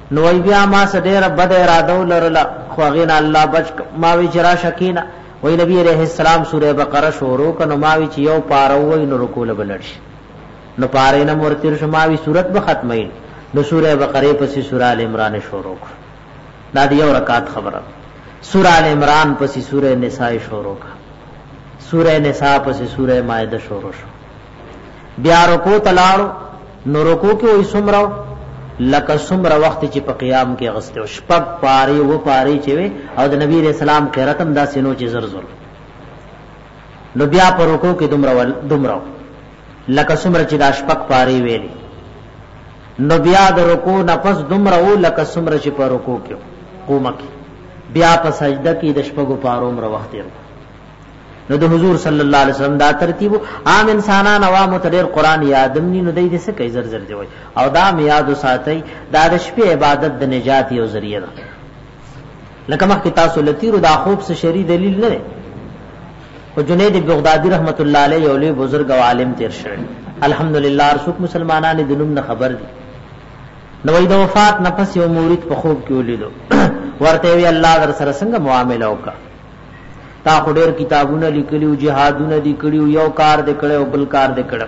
نو بیا ما سره بد اراده ولرلا خو غین الله بچ ما وی چرا شکینا وی نبی علیہ السلام سورہ بقرہ شروع کنو ما وی چ یو پارو وی نو رکول بلړش نو پاره نه مرتیر شماوی صورت به ختمین نو سورہ بقرہ پسې سورہ ال عمران شروع دا دی یو رکعت خبره سورہ ال عمران پسې سورہ نساء شروع کا سورہ نساء پسې سورہ مائده شروع شو بیا رکوع تلاړو نو رکوع کې وې سمراو لکه سمره وخت چې په قیام کې غسته شپږ پاری و پاری چې او د نبی رسول الله قراتم دا سينو چې زرزل نو بیا په رکوع کې دومره لکه سمره چې دا شپږ پاری ویلي نو بیا د رکوع نفس دومره و لکه سمره چې په رکوع کې قومه کې بیا په سجده کې د شپږو پارو عمر وخت یې نو د حضور صلی الله علیه وسلم دا ترتیب عام انسانان عوام تدیر قران یادم ني نو دای دې څه کوي زر دی وای او دا میاد ساتي دا د شپې عبادت د نجات یو ذریعہ ده لکه مخکې تاسو لتیرو دا خوب څه شری دلیل نه دی او جنید بغدادي رحمت الله علیه یو لوی بزرګ او عالم تیر شوی الحمدلله ارسوک مسلمانانو د نوم نه خبر دي نو د وفات نفس یو مورید په خوب کې ولیدو ورته وی الله در سره څنګه معاملې وکړه تا خډیر کتابونه لیکلیو جهادونه دي کړیو یو کار دې کړو بل کار دې کړو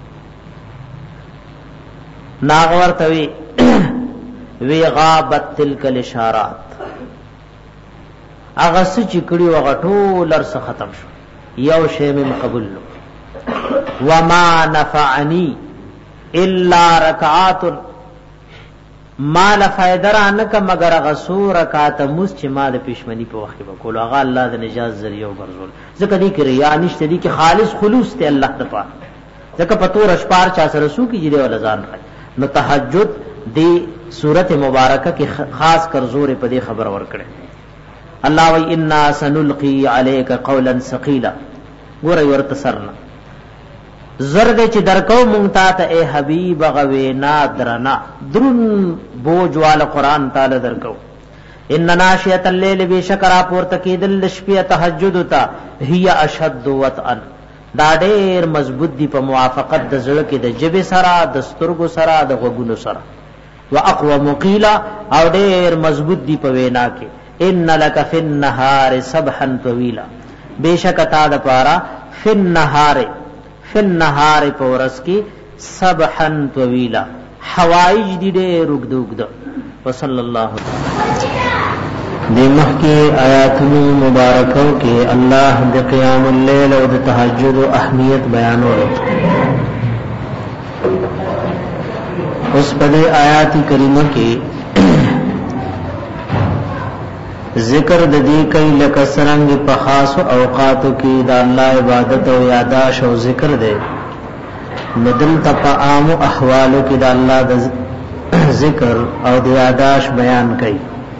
ناغور توی وی غابت تلک الاشارات اغه سچ کړیو هغه ټول لرس ختم شو یو شی مې قبول وما نفعني الا رکعات ما لا فائدہ رانک مگر غسو رکعات مس چې ما د پښمنی په وخت به کول هغه الله د نجات ذریعہ وګرځول ځکه دې کې ریا نشته دي کې خالص خلوص ته الله تعالی ځکه په تور اشپار چا سره سو کې جوړه ول ځان نو تهجد دی سورته مبارکه کې خاص کر زور په دې خبر ور کړي الله و انا سنلقي عليك قولا ثقيلا ګوره ورته سرنا زرد چې درکو مونږ ته اے حبیب غوینا درنا درن بوجوال قران تعالی درکو ان ناشئه الليل بشکر پورته کېدل شپه تهجد تا هي اشد وطئا دا ډېر مضبوط دی په موافقت د زړه کې د جبه سره د سترګو سره د غوګونو سره واقوى مقيلا او ډېر مضبوط دی په وینا کې ان لك في النهار سبحا طويلا بشک تا د پارا في النهار پورس کی سبحا طویلا حوائج دی دے رگدوگدو وصلی اللہ دی محکی آیاتنی مبارکوں کے اللہ دی قیام اللیل و دی تحجد و اہمیت بیانو رہے اس پدے آیاتی کریمہ کی ذکر د دې کوي لکه سرنګ په خاص اوقاتو کې د الله عبادت او یاداش او ذکر دی مدل تقام احوالو کې د الله د ذکر او د یاداش بیان کوي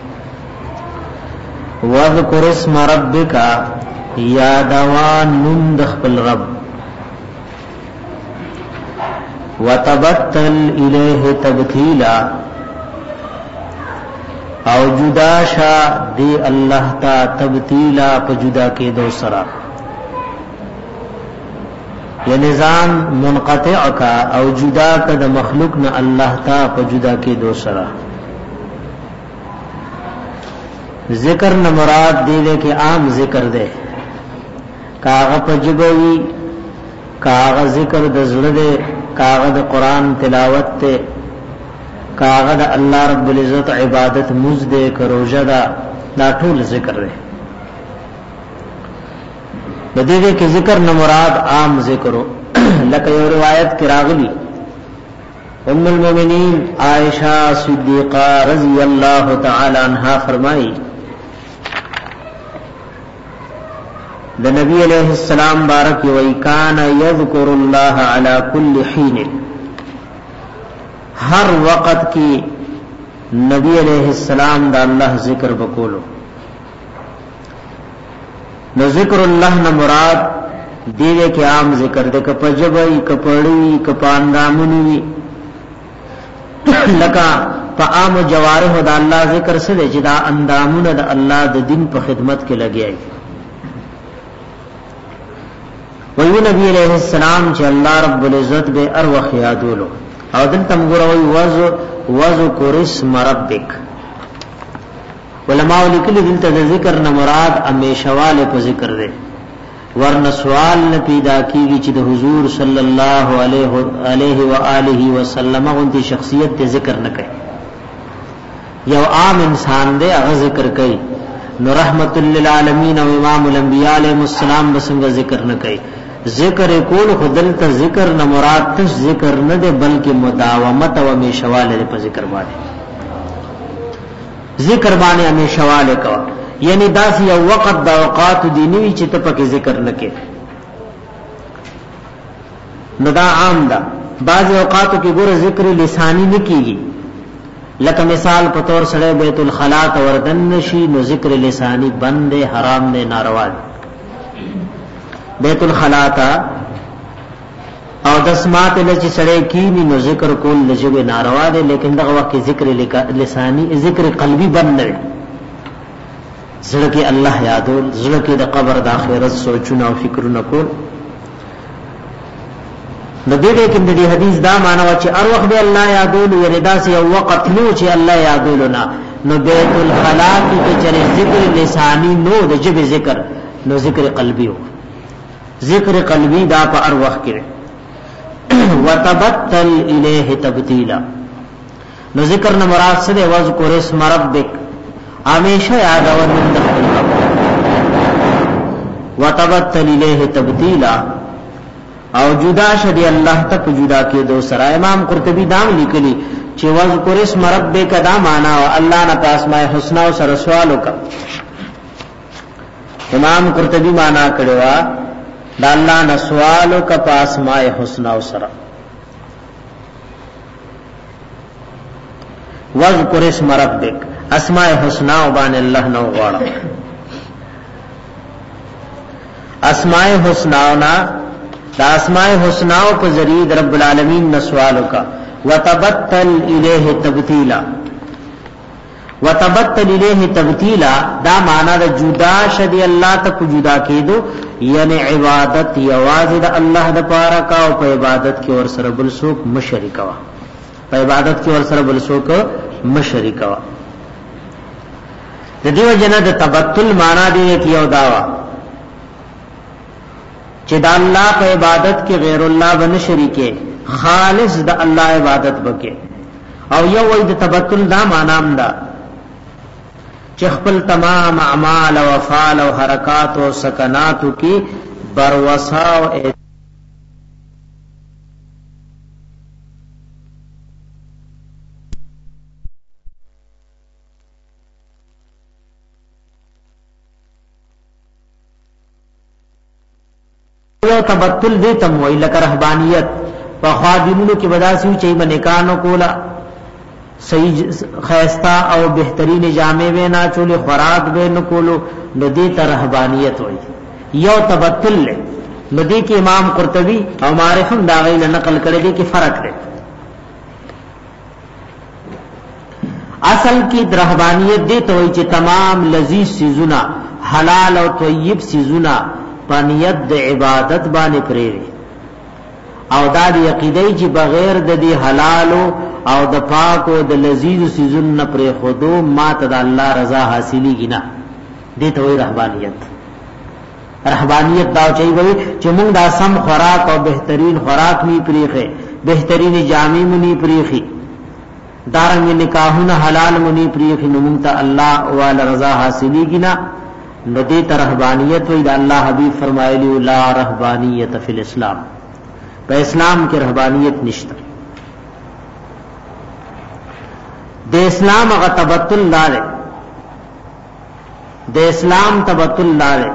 واذکر اسم ربک یادوان نوم د خپل رب وتبتل الیه تبتیلا او جدا شا دی اللہ تا تبتیلا پا جدا کے دو سرا یا نظام منقطع کا او جدا کا دا مخلوق نا اللہ تا پا جدا کے دو سرا ذکر نا مراد دی دے کہ عام ذکر دے کاغا پا جبوی کاغا ذکر دا زرد دے کاغا دا قرآن تلاوت دے کاغه د الله رب العزت عبادت مزده کروجه دا ټول ذکر دی د دې کې ذکر نه مراد عام ذکرو لکه یو روایت کې راغلی ام المؤمنین عائشہ صدیقہ رضی اللہ تعالی عنہا فرمائی د نبی علیہ السلام بارک وی کان یذکر الله علی کل حین ہر وقت کی نبی علیہ السلام دا اللہ ذکر بکولو نو ذکر اللہ نہ مراد دیوے کے عام ذکر دے کپجبئی کپڑی کپاندامنی لکا پا عام جوارح دا اللہ ذکر سے دے جدا اندامن دا اللہ دا دن پا خدمت کے لگے آئی ویو نبی علیہ السلام چے اللہ رب العزت بے اروخ یادولو او دلتم گروی وذکر اسم ربک. علماء لیکلي دلته ذکر نه مراد امیشواله په ذکر دی، ورنه سوال نه پیدا کیږي چې د حضور صلی الله علیه و آله وسلم غونډي شخصیت ته ذکر نه کوي. یو عام انسان دی هغه ذکر کوي، نو رحمت للعالمین او امام الانبیاء علیهم السلام بسنګ ذکر نه کوي. ذکر کول خدل ته ذکر نه مراد تش ذکر نه دی بلکې مداومت او همیشواله په ذکر باندې، ذکر باندې همیشواله کا، یعنی داس یو وخت د اوقات دینی چې ته پکې ذکر نه کې. نو دا عام ده، بعض اوقاتو کې ګوره ذکر لسانی نه کیږي، لکه مثال په تور سره بیت الخلا ته وردن نشي نو ذکر لسانی بند حرام نه ناروا دی. بیت الخلا ته او دسمات لچ سره کینی نو ذکر کول لجبه ناروا دی، لیکن دغه وخت ذکر لسانی ذکر قلبی بند نه، زړه کې الله یادول، زړه کې د قبر د آخرت سوچونه او فکرونه کول. نو دې کې د حدیث دا معنی و چې هر وخت به الله یادول، یعنی دا یو وخت نو چې الله یادول نه. نو بیت الخلا کې چې ذکر لسانی نو د جبه ذکر، نو ذکر قلبی و، ذکر قلبی دا په هر وخت کې. وتبتل الیه تبتیلا، نو ذکر نه مراد څه دی؟ وذکر اسم ربک، ہمیشہ یاد اور وتبتل الیہ تبتیلا، او جدا شدی اللہ تک جدا کے دو سرا. امام قرطبی دام لکلی چې وذکر اسم ربک دا معنا اللہ نہ اسماء الحسنى او سر سوالو کا. امام قرطبی معنا کړو دا اللہ نہ سوالو کا اسماء الحسنى او سر. وذکر اسم ربک اسماء حسنا وبان الله نو غواړه. اسماء حسنا نا دا اسماء حسنا په ذریعہ رب العالمین نسوالو کا. وتبتل الیہ تبتیلا، وتبتل الیہ تبتیلا دا معنا د جدا شدی الله ته جدا کېدو، یعنی عبادت یوازې د الله د پاره کا او په عبادت کې ور سره بل څوک مشرک وا، په عبادت کې ور سره بل څوک مشرک وا. د دیو جنا د تبتل معنا دی کې یو داوا چې د الله په عبادت کې غیر الله ون شریکه، خالص د الله عبادت وکي. او یو وای د تبتل دا معنا هم ده چې خپل تمام اعمال او افعال او حرکات او سکنات کې بروسا او تبتل دې تم وای لکه رهبانیت په خادمونو کې بداسي چې منکانو کولا صحیح خیستا او بهترین جامع و نه چولې خوراک به نه کولو، ندی ته رهبانیت وای. یو تبتل له ندی کې امام قرطبی او معرفم دا غي نقل کړی دی کې فرق دی. اصل کې رهبانیت دې ته وای چې تمام لذیذ سيزونه حلال او طیب سيزونه پانیت د عبادت باندې پرې، او دا د عقیده چې بغیر د دې حلال او د پاک او د لذیذ سيزون نه پرې خودو ما ته د الله رضا حاصلېږي نه. دې ته وایي رهبانیت. رهبانیت دا چي وایي چې موږ دا سم خوراک او بهترین خوراک می پریخه، بهترین جامې مونږ پریخي، دارنګ نکاحونه حلال مونږ پریخي، نو موږ ته الله او رضا حاصلېږي نه. ندی ته رهبانیت وی دا الله حبیب فرمایلی لا رهبانیت فی الاسلام، په اسلام کې رهبانیت نشته. د اسلام هغه تبتل لاره، د اسلام تبتل لاره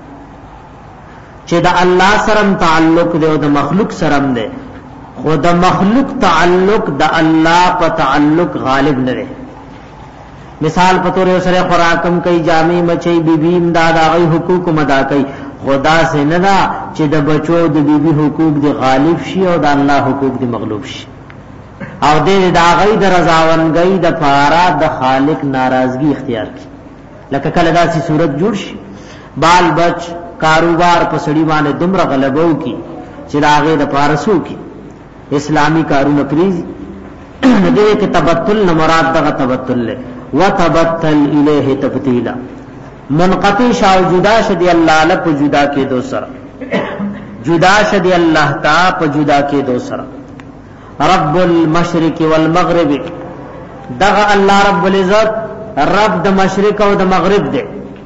چې د الله سره تعلق دی او د مخلوق سره دی، خو د مخلوق تعلق د الله په تعلق غالب نه دی. مثال پتور سره خوراکم کوي، جامع مچي بیبي امداد هغه حقوق مدا کوي، خدا سے نه دا چې د بچو د بیبي حقوق دی غالب شي او د الله حقوق دی مغلوب شي، او د هغه د رضاونګۍ د پاره د خالق ناراضگی اختیار کی. لکه کله داسې صورت جوړ شي بال بچ کاروبار په سړی باندې دومره غلبو کی چې هغه د پاره سو کی اسلامی کارونه پریزي، دې کې تبتل نه مراد دغه تبتل له وتبتل الیه تبتیلا منقطع شاو جدا شدی الله له په جدا کې دو سره جدا شدی الله تا په جدا کې دو سره رب المشرق والمغرب دغه الله رب العزت رب د مشرق او د مغرب دی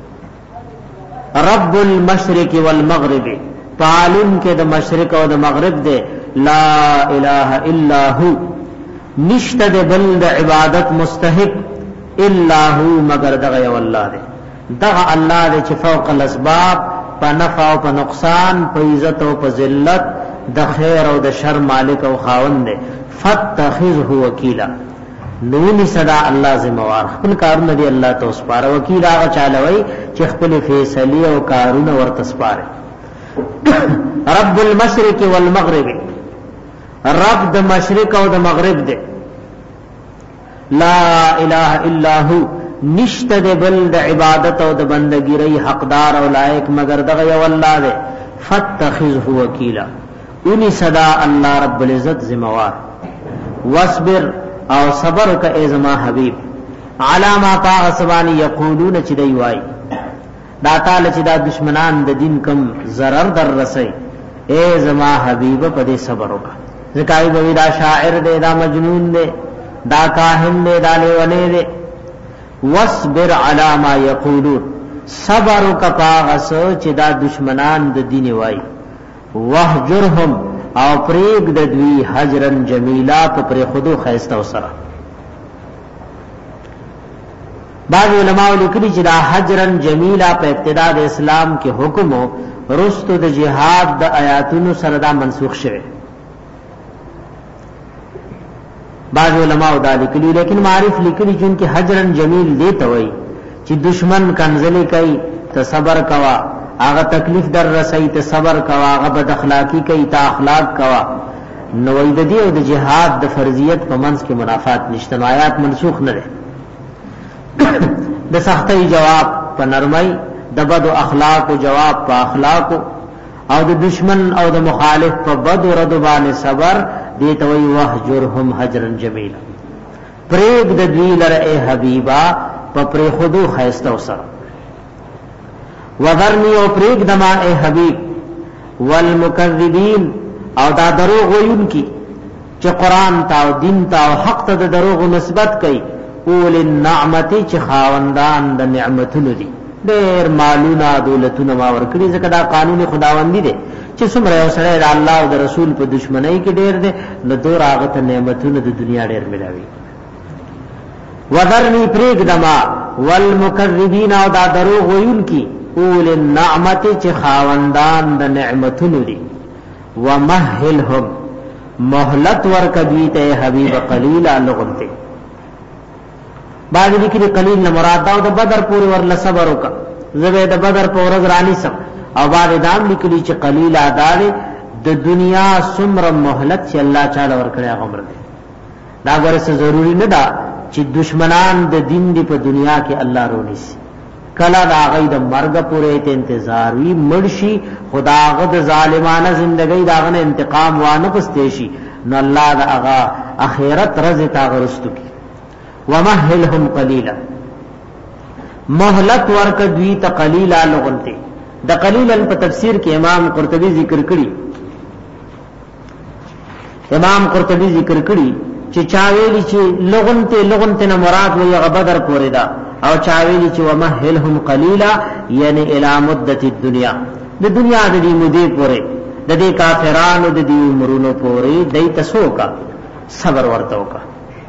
رب المشرق والمغرب پالون کې د مشرق او د مغرب دی لا اله الا هو نشته د بل د عبادت مستحق الا هو مگر دغه یو الله دی دغه الله دی چې فوق الاسباب په نفع او په نقصان په عزت او په ذلت د خیر او د شر مالک او خاوند دی فتخذه وکیلا نونی صدا الله ذمہوار خپل کارونه دی الله ته سپاره وکیل هغه چالوي چې خپل فیصله او کارونه ورته سپاره رب المشرق والمغرب رب د مشرق او د مغرب دی لا اله الا هو نشته د بل د عبادت او د بندګۍ حقدار او لایق مگر دغه یو الله دی فتخذه وکیلا اونی صدا الله رب العزت ذمہوار واصبر او صبر کا ای زما حبیب علامہ پاغسبانی یقولون چې دی وای دا تعالی چې دا دشمنان د دین کم ضرر در رسي ای زما حبیب په دې صبر وکا زکای به دا شاعر دی دا مجنون دی دا کاهن دی دا لیونه دی واصبر علی ما یقولون صبر کا پاغس چې دا دشمنان د دین وای وهجرهم او پریگ د دوی حجرن جمیلا په پر خودو خیسته وسره بعض علماء لیکلي چې دا حجرن جمیلا په ابتدا د اسلام کې حکم رستو د جهاد د آیاتونو سره دا منسوخ شوه بعض علماء دا لیکلي لیکن معرف لیکلي چې حجرن جمیل دی ته وای چې دشمن کنزلی کوي ته صبر کوا هغه تکلیف در رسئی ته صبر کوا هغه بد اخلاقی کوي ته اخلاق کوا نو د دې او د جهاد د فرضیت په منځ کې منافات نشته آیات منسوخ نه ده د سختۍ جواب په نرمۍ د بد اخلاق او جواب په اخلاق او د دشمن او د مخالف په بد او رد باندې صبر دې ته وی وهجرهم حجرا جمیلا پریګ د دوی لره ای حبیبا په پری خودو خیسته وسره وذرنی او پریگ دما اے حبیب والمکذبین او دا دروغ ویون کی چې قرآن تا او دین تا او حق ته د دروغ نسبت کوي اول النعمت چې خاوندان د نعمتونو دي ډېر مالونه دولتونه ما ورکړي ځکه دا قانون خداوندی دی چې څومره یو سره د الله او د رسول په دشمنی کې ډېر دي نو دور هغه ته نعمتونه د دنیا ډېر ملاوي وذرنی پریگ دما والمکذبین او دا دروغ ویون کی اول النعمت چې خاوندان د نعمتونو دي ومهلهم مهلت ورکوي ته حبیب قلیلا لغته بعد دې کې قلیل نه مراد دا د بدر پورې ورل صبر وکا زبې د بدر په ورځ رانی سم او بعد دام لیکلي چې قلیل ادار د دنیا سمر مهلت چې الله تعالی ورکړي هغه عمر دي دا ورسره ضروری نه ده چې دشمنان د دین دی په دنیا کې الله رونی سي کلا دا غید مرگ پورے ته انتظار وی مرشی خدا غد ظالمانه زندگی داغه انتقام وانه پستېشي نو الله دا اغا اخرت رزق تاغرستو کی ومهلهم قلیلا مهلت ورک دوی ته قلیلا لغنته د قلیلا په تفسیر کې امام قرطبی ذکر کړي امام قرطبی ذکر کړي چې چاویلی چې لغنته نه مراد وي غبدر پورې دا او چاویلی چې ومهلهم قلیلا یعنی الی مدت الدنیا د دنیا د دې مودې پورې د دې کافرانو د دې عمرونو پورې دای تاسو کا صبر ورته وکا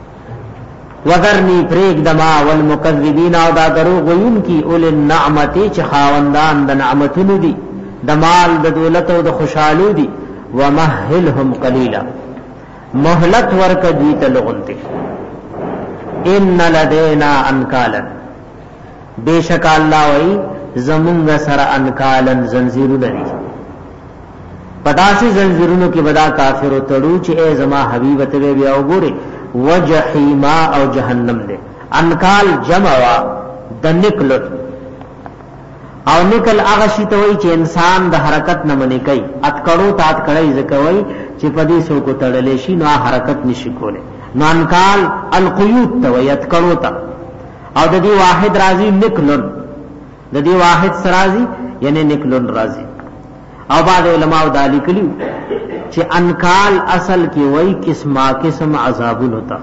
وذرنی پریک دما والمکذبین او دا دروغ وین کی اول النعمت چې خاوندان د نعمتونو دي د مال د دولت او د خوشحالو دي ومهلهم قلیلا مهلت ورک دوی ته لغنته ان لدینا انکالا بیشک الله وی زمونږ سره انکالن زنجیرونه دي پداسي زنجیرونو کې بدا کافر تړو چې ای زما حبیب ته بیا وګوره وجحیما او جهنم دے انکال جمع وا د نکل او نکل هغه شی ته وای چې انسان د حرکت نه منې کوي اتکړو تات کړی ځکه وای چې پدې سو کو تړلې شي نو حرکت نشي کوله نو انکال القیود ته ويتکړو ته او د دې واحد راضی نکلن د دې واحد سرازی یعنی نکلن راضی او بعد علماء دالی کلیو چې انکال اصل کې وای قسمه قسم عذابون ہوتا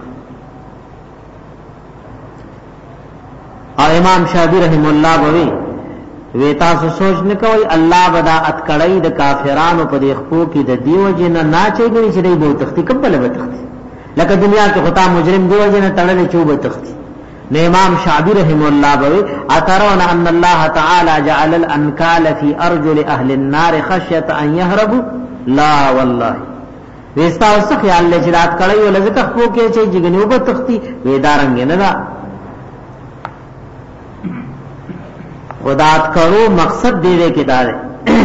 او امام شافعی رحم الله بوي ویتا سو سوچ نه کوي الله بدا اتکړی د کافرانو په خپو کې د دیو جن نه چېږي چې دی بو تختی قبل به تختی لکه دنیا کې خطا مجرم دیو جن تړلې چوبه تختی نو امام شافعی رحم الله بوي اترون ان الله تعالی جعل الانکال فی ارجل اهل النار خشیه ان يهربوا لا والله وستا اوس خیال له جرات کړی ول ځکه خپو کې چې جګنیو به تختی وېدارنګ نه دا ودات کرو مقصد دې کې دار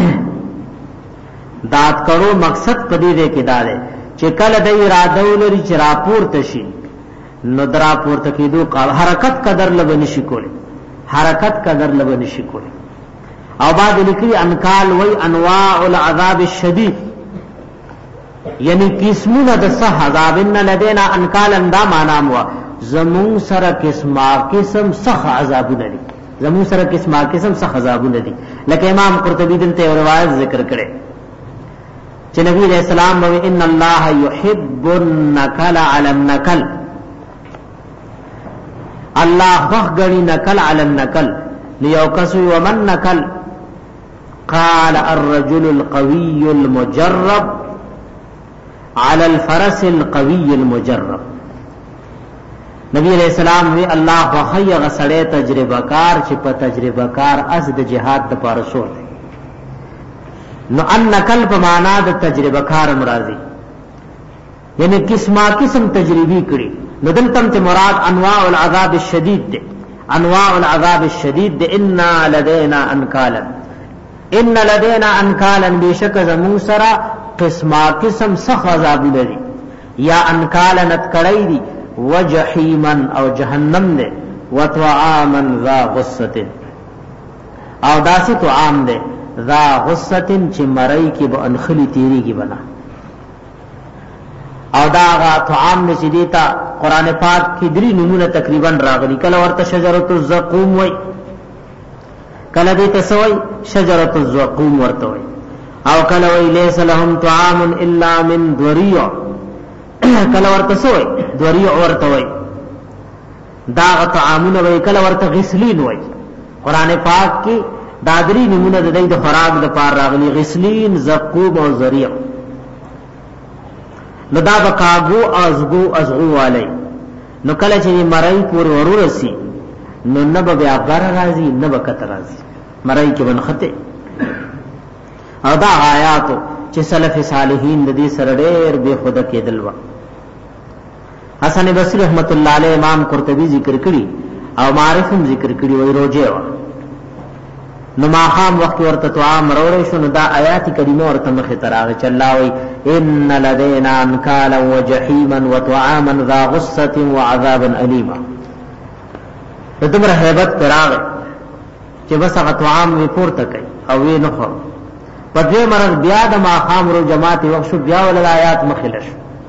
دات کرو مقصد پدې دې کې دار چې کله د اراده ولري چې راپور تشي نو درا پورته کېدو حرکت قدر لبن شي کوله حرکت قدر لبن شي کوله او بعد لیکي انکال وای انواع العذاب الشدید یعنی قسمونه د صح عذاب ان لدینا انکال اندا معنا مو زمون سره قسمه قسم صح عذابونه دي زمون سره قسمه قسم صح عذابونه دي لکه امام قرطبی دلته روایت ذکر کړي چې نبی علیہ السلام وی ان الله يحب النکل علی النکل الله فخغنی نکل علی النکل لیوکسو ومن نکل قال الرجل القوي المجرب على الفرس القوي المجرب نبی علیہ السلام وی الله وخی غسړې تجربه کار چې په تجربه کار از د جهاد د پارسو نو ان نقل په معنا د تجربه کار مرادي یعنی قسمه قسم تجربی کړي نو دلته ته مراد انواع العذاب الشدید ده انواع العذاب الشدید ده ان لدینا انکالا ان لدینا انکالا بشک زمون سرا قسمه قسم سخ عذاب لري یا انکالا نتکړی دي وجحیما او جهنم ده وطعاما ذا غصه او داسې طعام ده ذا غصه چې مړی کې به انخلی تیری کې بنا او دا غا طعام نشي دیتا قران پاک کې درې نمونه تقریبا راغلي کله ورته شجره الزقوم وای کله دې تسوي شجره الزقوم ورته وای او کله وای ليس لهم طعام الا من ذريع کله ورته سوي ذريع ورته وای دا طعامونه وای کله ورته غسلین وای قران پاک کې دا درې نمونه د دې د خوراک د پار راغلي غسلین زقوم او ذريع نو دا بکاغو ازغو والی نو کله چې مړی پور ورورسي نو نه به بیا بار راځي نه به کته راځي مړی کې بنخته او دا آیات چې سلف صالحین د دې سره ډېر به خود کېدل و حسن بصری رحمت الله علیه امام قرطبی ذکر کړي او معرفم ذکر کړي وای روزه وا نو ما خام وخت ورته طعام وروړې شو نو دا آیات کریمه ورته مخه تراغه چلاوي ان لدينا انكالا وجحيما وطعاما ذا غصه وعذابا اليما دمر hebat تراغه چې بس هغه طعام وی پورته کوي او وی نه خو په دې مرز بیا د ما خام رو جماعت وښو بیا ول آیات مخلش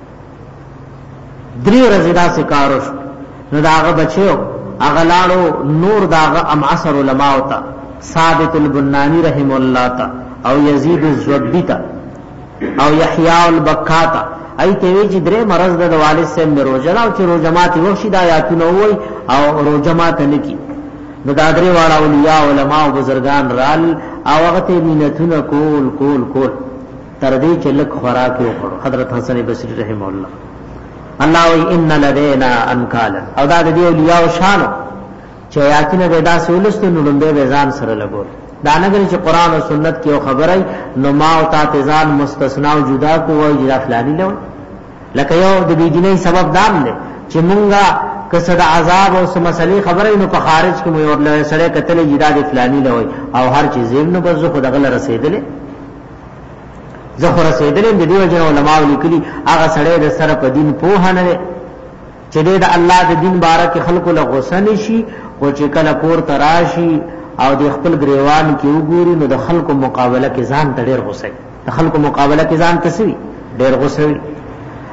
درې رضیدا سکاروش نو داغه بچو هغه لاړو نور داغه ام عصر علماء تا ثابت البنانی رحم الله تا او یزید الزبی تا او یحیی البکاتا ایته وی چې درې مرز د والد سے روزه او چې روزه مات وښی د آیاتونه وای او روزه مات نه کی نو دا درې واړه اولیاء علماء او بزرگان رال او هغه ته مینتونه کول تر دې چې لک خوراک وکړو حضرت حسن بصری رحم الله الله وی ان لدینا انکالا او دا د اولیاء شان چې آیاتونه به دا سولست نو لمبه ځان سره لګول دا نګری چې قران او سنت کې خبره نو ما او تاتزان مستثنا او جدا کو وای جدا فلانی له لکه یو د بيدینۍ سبب دام نه چې مونږه کسد عذاب او مسلې خبره نو په خارج کې مې ورله سره کتل جدا د فلانی له او هر چیز نو بس خو دغه رسیدلې زخه رسیدلې د دیو جن علماء لیکلي هغه سره د سره په دین په نه چې د الله د دین بارک خلکو له غوسه نشي او چې کله کور تراشي او د خپل گریوان کې وګوري نو د خلکو مقابله کې ځان ته ډېر غوسه د خلکو مقابله کې ځان تسوي ډېر غوسه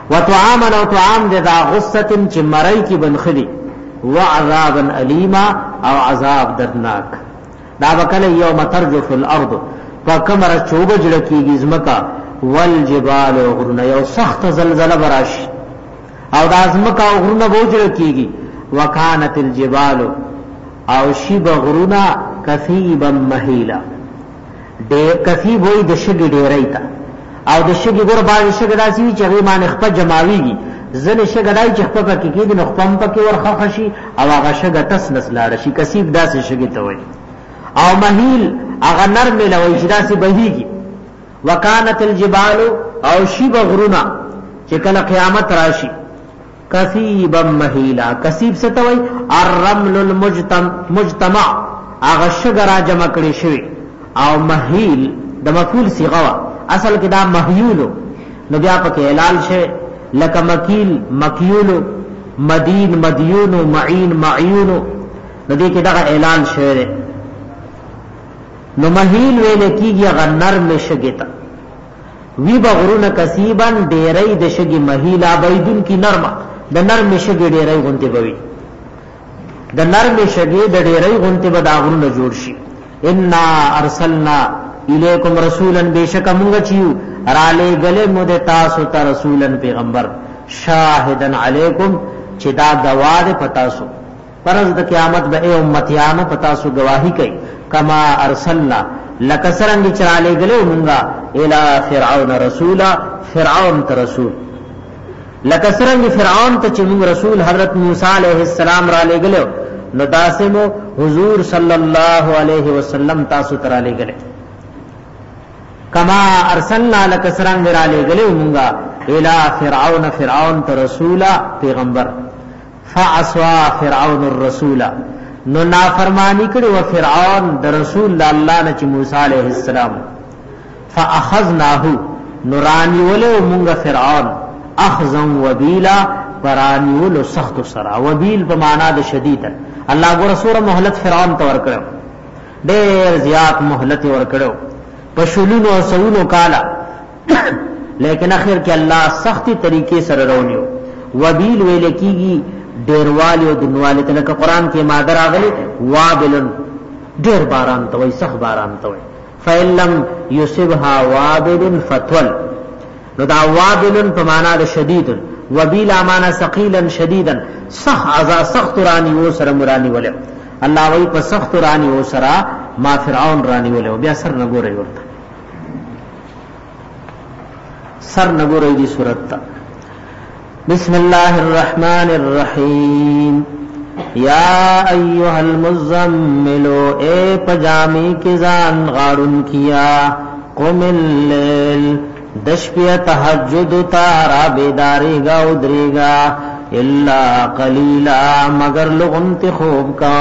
وطعاما او طعام د غصه چې مړی کی بنخلی وعذابا الیما او عذاب دردناک دا وکله یوم ترجف الارض فکمر چوب جړکیږي زمکا والجبال غرنا یو سخت زلزلہ براشي او دا زمکا غرنا بوجړکیږي وکانت الجبال او شیب غرنا کثیبا مهیلا ډېر کثیب وي د شګې ډېرای تا او د شګې ګور باندې شګې داسي چې غي مان خپل جماويږي زنه شګې دای چې خپل پکې کېږي نو خپل پکې ورخه خشي او هغه شګې تس نسلاړ شي کثیب داسې شګې ته وي او مهیل هغه نرم لوي چې داسې بهيږي وکانت الجبال او شیب غرنا چې کله قیامت راشي کثیبا مهیلا کثیب ستوي الرمل المجتمع هغه شګرا جمع کړي شوی او مهیل د مفعول صيغه اصل کې دا مهیولو نو بیا پکې اعلان شوی لکه مکیل مکیولو مدین مدیونو معین معیونو نو دې کې دا اعلان شوی نو مهیل ویل کېږي هغه نرم شګیتا وی بغرون کثیبا ډېرې د شګي مهیلا بيدن کی نرمه د نرم شګي ډېرې غونته بوي د نرم شګي د ډېرې غونته به داغونه جوړ شي ان ارسلنا الیکم رسولا بیشک موږ چیو را لې غلې مود تاسو ته رسولا پیغمبر شاهدن علیکم چې دا گواه پتاسو پرز د قیامت به امتیانو پتاسو گواہی کوي کما ارسلنا لکسرنګ چې را لې غلې موږ الی فرعون رسولا فرعون ته رسول لکسرنګ فرعون ته چې موږ رسول حضرت موسی علیہ السلام را لې غلې نو داسمو حضور صلی الله علیه وسلم تاسو ترا لګل کما ارسلنا لکسرنګ را لګل مونږه الی فرعون فرعون ته رسولا پیغمبر فعصوا فرعون الرسول نو نافرمانی کړي و فرعون د رسول الله نه چې موسی علیه السلام فاخذناه نورانی ولو مونږه فرعون اخذا وبیلا برانی ولو سخت سرا وبیل په معنا د شدید الله ګور سوره مهلت فرعون ته ورکړو ډېر زیات مهلت ورکړو په شلونو او سونو کالا لیکن اخر کې الله سختي طریقې سره راونیو وبیل ویل کیږي ډېروالی او دنوالی ته لکه قران کې ماده راغلي وابلن ډېر باران ته وای سخت باران ته وای فإلم يصبها وابل فتول نو دا وابلن په معنا د شدید وبیل معنا ثقيلا شديدا صح عذاب سخت رانی و سره مرانی ولې الله وای په سخت رانی و سره ما فرعون رانی ولې بیا سر نه ګوري ورته سر نه ګوري دي سورت بسم الله الرحمن الرحیم یا ایها المزمل اے پجامی کی ځان غاړون کیا قم الليل دشپیا تہجد تارا بیداری گا ادری گا الا قلیلا مگر لغنت خوب کا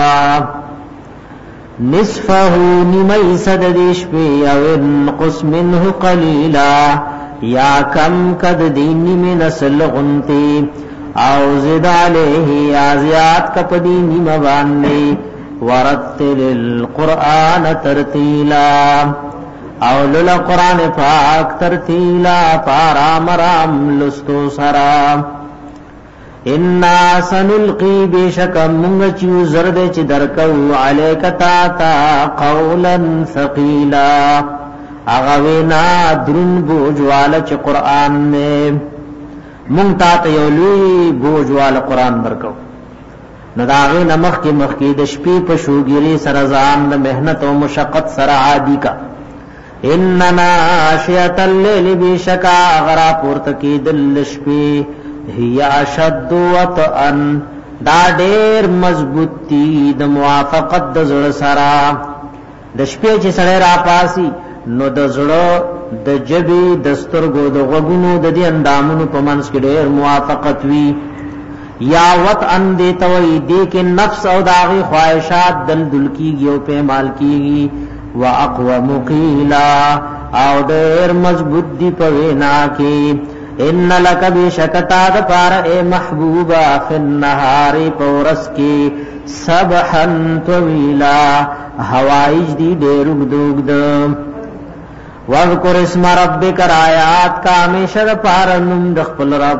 نصفه نمی صددش پی او انقص منه قلیلا یا کم کد دینی من اصل غنتی او زد علیه یا زیاد کپ دینی مبانی ورتل القرآن ترتیلا او لولا قرآن پاک ترتیلا پارام رام لستو سرام انا سنلقی بیشک منگ چیو زرد چی درکو علیکتا تا قولا ثقیلا اغوینا درن بوجوال چی قرآن میں منگ تا تیولوی بوجوال قرآن درکو نداغی نمخ کی مخی دشپی پشوگیری سرزان دا محنت و مشقت سر عادی کا اننا عاشیت اللیل بیشکا غرا پورتکی دلشپی هی اشد وطئن دا ډیر مضبوطی د موافقت د زړه سره د شپې چې سړی را پاسي نو د زړه د جبې د سترګو د غوګونو د دې اندامونو په منځ کې ډیر موافقت وی یا وطئن دې توي دې کې نفس او داغي خواهشات دل کیږي او په مال کیږي واقوم قیلا او ډیر مضبوط دی په وینا کې ان لک بشکتا د پار اے محبوبا فی النهار پورس کی سبحا طویلا ہوائج دی ډیر وګدوګد واذکر اسم ربک آیات کا ہمیشہ پار نوم د خپل رب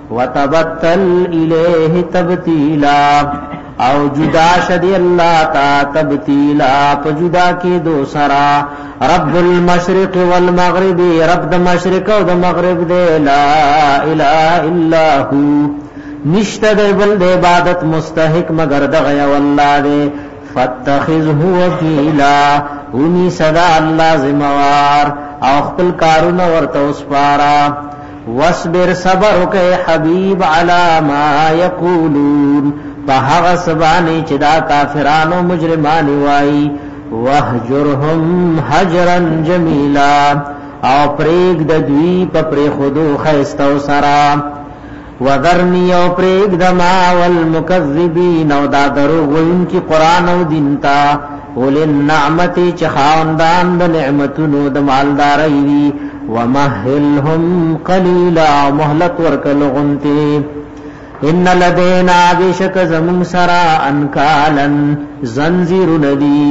وتبتل الیہ تبتیلا او جدا شدی اللہ تا تبتیلا پجدا کی دو سرا رب المشرق والمغرب رب د مشرق او د مغرب دے لا الہ الا ہو نشت دے بل دے عبادت مستحق مگر دغیا واللہ دے فاتخذه وکیلا اونی صدا اللہ زموار او خپل کارونه ورته وسپارا واصبر صبر کہ حبیب علی ما یقولون بهغه سبانی چې دا کافرانو مجرمانی وای وهجرهم هجرا جمیلا او پریگ د دوی په پری خودو خيستو سرا وذرنی او پریگ د ما والمکذبین او دا درو وین کی قران او دین تا ولن نعمت چې خاندان د نعمتونو د مالداري وی ومهلهم قليلا مهلت ورکل غنتی ان لدینا بشک زمون سرا انکالن زنجیر ندی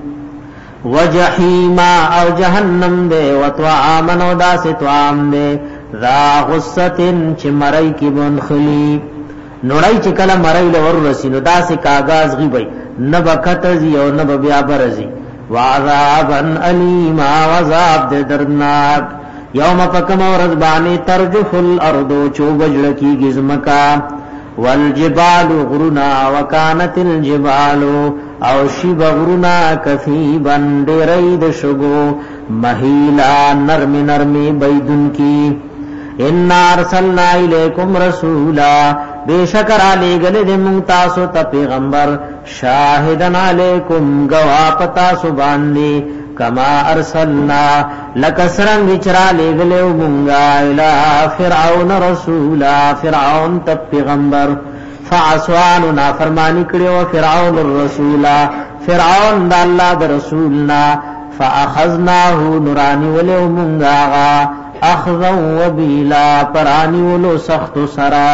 وجحیما او جہنم دے وطعامن او داس طعام دے ذا غصتن چی مرائی کی بنخلی نوڑائی چی کلا مرائی لور رسی نو داس کاغاز غیبئی نبا کتزی او نبا بیابرزی وعذابا علیما وعذاب دے دردناک یوم پکم و رزبانی ترجف الارض چوبجڑکی گزمکا والجبال غرنا وکانت الجبال او شیب غرنا کثیبا ڈیرید شگو محیلا نرمی نرمی بیدن کی انا ارسلنا الیکم رسولا بے شکر آلے گلے دے منتاسو تا پیغمبر شاہدن علیکم گواپتاسو باندے کما ارسلنا لکسرنگ چرا لے گلے منگا الہ فرعون رسولا فرعون تا پیغمبر فعصوانو نافرمانی کڑیو فرعون الرسولا فرعون دا اللہ دا رسولنا فاخذناہو نرانی ولے منگا اخذا وبیلا پرانی ولو سخت سرا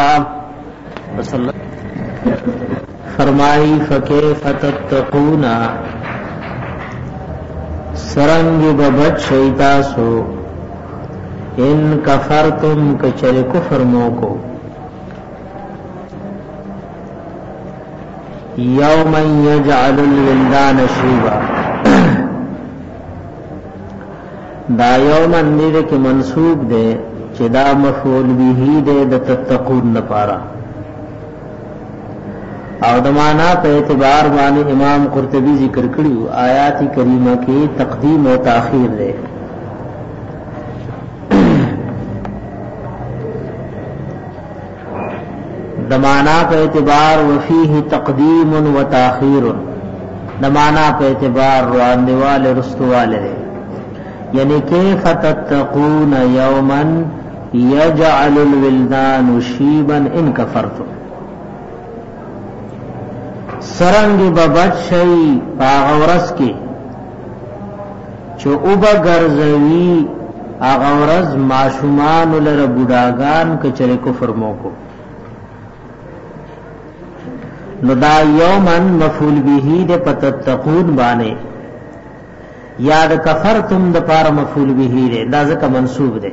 فرمائی فکیف تتقونا سرنگ ببچ شیطاسو ان کفرتم کچر کفر موکو یوم یجعل الولدان شیبا دا یوم اندیر کی منصوب دے چی دا مفعول بیہی دے دا تتقون نپارا او دمانا پہ اعتبار بانی امام قرطبی ذکر کریو آیات کریمہ کی تقدیم و تاخیر دے دمانا پہ اعتبار وفیہ تقدیم و تاخیر دمانا پہ اعتبار رواندے والے رستو والے دے یعنی کیف تتقون یوما یجعل الولدان شیبا ان کفرتم سرنگ ببچ شئی پاغورس کی چو اوبا گرزوی آغورز معشومان لر بوداگان کچر کفر موکو نو دا یومن مفعول بیہی دے پتتقون بانے یاد کفرتم د پار مفعول بیہی دے دا ذکا منصوب دے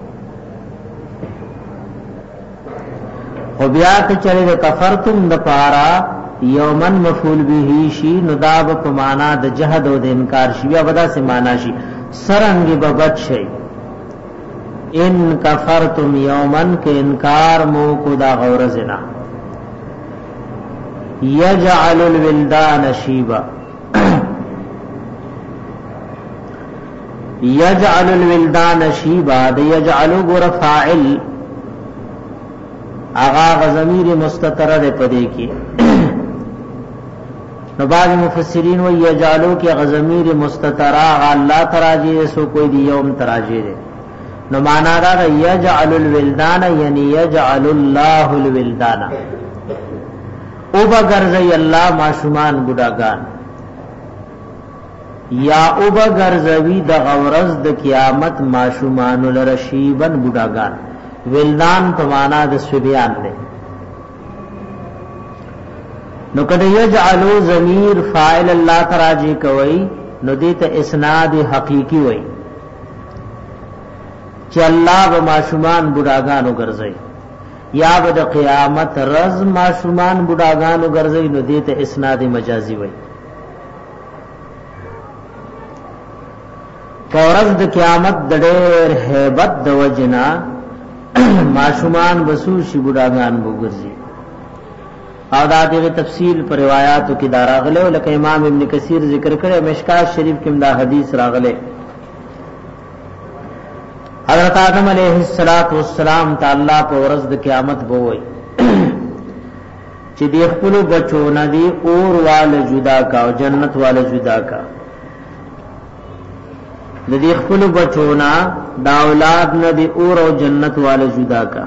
خو بیا کچر کفرتم د پارا یومن مفعول به شی نداب په معنا د جهد او د انکار شی بیا ودا سے معنا شی سرنگ ببد شی ان کفرتم یومن کے انکار مو کو دا غورزنا یجعل الولدان شیبا یجعل الولدان شیبا د یجعل غر فاعل اغا ضمیر مستتر دے پدے کی نو بعض مفسرین و یجعلو کی غضمیر مستترا اللہ تراجی سو کوئی دی یوم تراجی دے نو مانا دا یجعل الولدان یعنی یجعل اللہ الولدان او بگرزی اللہ معشومان بڑاگان یا او بگرزوی دا غورز دا قیامت معشومان لرشیبن بڑاگان ولدان پمانا دا سبیان دے نو کده یجعلو ضمیر فاعل اللہ تراجی کوئی نو دیتا اسناد حقیقی وئی چی اللہ و معشومان بڑاگانو گرزئی یا بد قیامت رز ماشومان بډاګانو ګرځي نو دې ته اسناد مجازي وای. پورز د قیامت د ډېر hebat د وجنا ماشومان بسو شي بډاګان وګرځي. او دا دغه تفصیل پر روایتو کې داراغله لکه امام ابن کثیر ذکر کړي مشکات شریف کې دا حدیث راغله. حضرت آدم علیہ السلام تعالی په ورځ د قیامت بووي چې د خپل بچو نه دی اور وال جدا کا او جنت وال جدا کا. د دې خپل بچو نه دا اولاد نه دی اور او جنت وال جدا کا.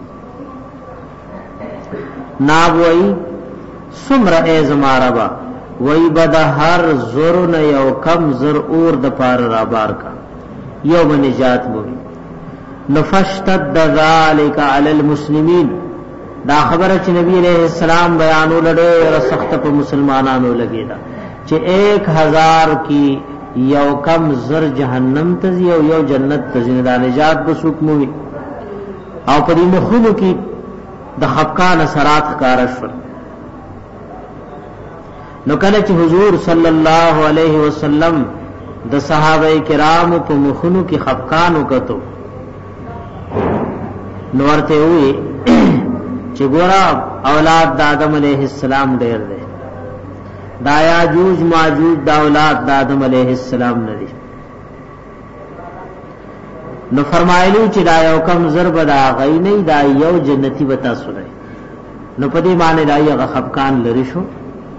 نا وای سمره ای زماربا وای بد هر زور نه یو کم زر اور د پار را بار کا یو بنجات وای. نفشتد ذالک علی المسلمین دا خبره چې نبی علیہ السلام بیانول ډېر سخت په مسلمانانو لګیدا چې 1000 کی یو کم زر جهنم ته یو یو جنت ته زنده نجات بسوک موي. او په دې مخونو کې د خفقان اثرات ښکارا شول. نو کله چې حضور صلی الله علیه وسلم د صحابه کرام په مخونو کې خفقان وکړو نو ورته وی چې ګورا اولاد د آدم علیه السلام ډېر دي دا یاجوج ماجوج د اولاد د آدم علیه السلام نه دي. نو فرمایلی چې دا یو کم ضرب دا غي نه دا یو جنتی وتا سره نو په دې معنی دا یو خفقان لري شو.